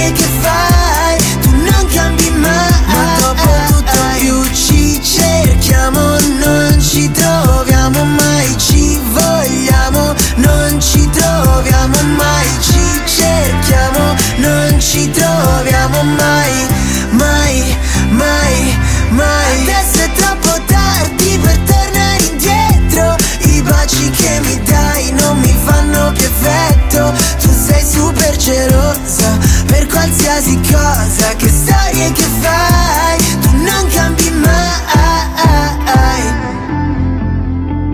storie che fai, tu non cambi mai. Ma dopo tutto più ci cerchiamo, non ci troviamo mai. Ci vogliamo, non ci troviamo mai. Ci cerchiamo, non ci troviamo mai. Mai, mai, mai. Adesso è troppo tardi per tornare indietro. I baci che mi dai non mi fanno più effetto. Tu sei super gelosa per qualsiasi cosa. Che storie che fai,